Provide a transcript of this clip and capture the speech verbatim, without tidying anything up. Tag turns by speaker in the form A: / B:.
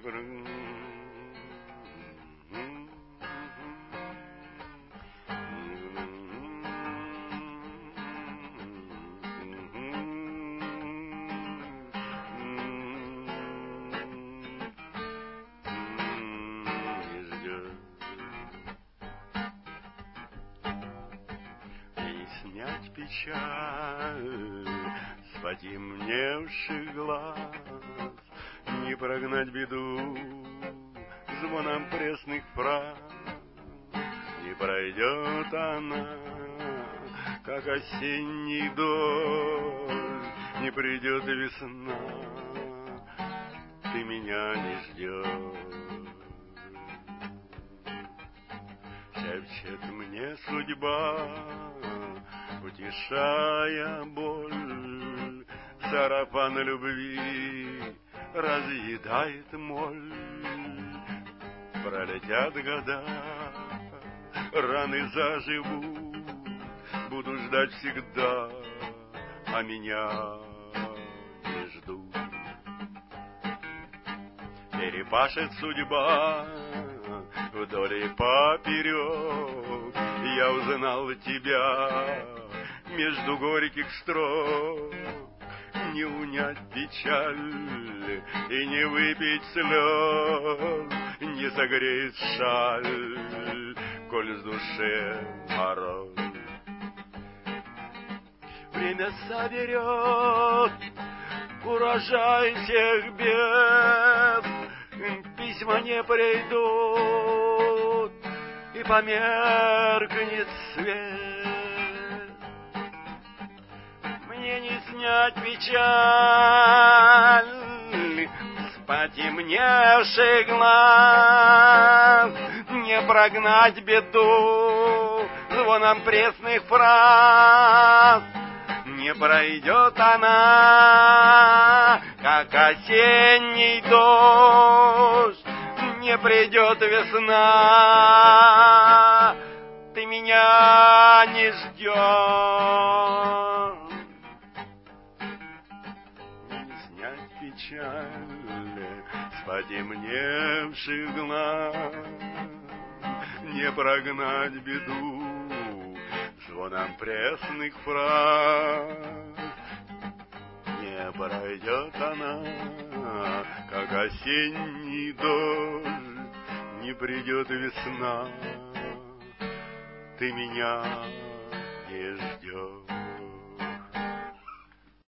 A: Снять печаль с потемневших глаз, не прогнать беду звоном пресных фраз. Не пройдет она, как осенний дождь, не придет весна, ты меня не ждешь. Шепчет мне судьба, утешая боль, сарафан любви разъедает моль. Пролетят года, раны заживут, буду ждать всегда, а меня не ждут. Перепашет судьба вдоль и поперек, я узнал тебя между горьких строк. Не унять печаль и не выпить слез, не согреет шаль, коль с душе мороз. Время соберет урожай всех бед, письма не придут, и померкнет свет. Мне не снять печаль с потемневших глаз, не прогнать беду звоном пресных фраз. Не пройдет она, как осенний дождь, не придет весна, ты меня не ждешь. Не снять печаль с потемневших глаз, не прогнать беду звоном пресных фраз. Не пройдет она, как осенний дождь, не придет весна, ты меня не ждешь.